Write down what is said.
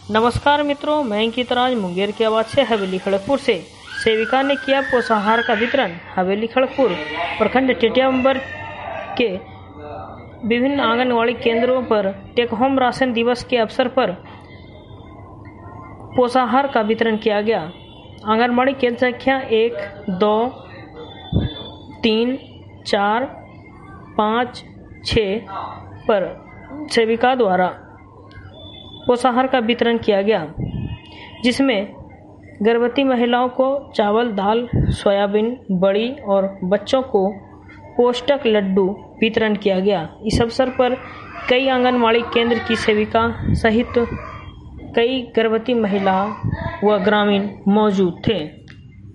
नमस्कार मित्रों, मैं अंकित राज मुंगेर की आवाज से हवेली खड़गपुर से। सेविका ने किया पोषाहार का वितरण। हवेली खड़गपुर प्रखंड टेटियाम्बर के विभिन्न आंगनवाड़ी केंद्रों पर टेक होम राशन दिवस के अवसर पर पोषाहार का वितरण किया गया। आंगनवाड़ी केंद्र संख्या 1, 2, 3, 4, 5, 6 पर सेविका द्वारा पोषाहार का वितरण किया गया, जिसमें गर्भवती महिलाओं को चावल, दाल, सोयाबीन, बड़ी और बच्चों को पौष्टिक लड्डू वितरण किया गया। इस अवसर पर कई आंगनवाड़ी केंद्र की सेविका सहित कई गर्भवती महिला व ग्रामीण मौजूद थे।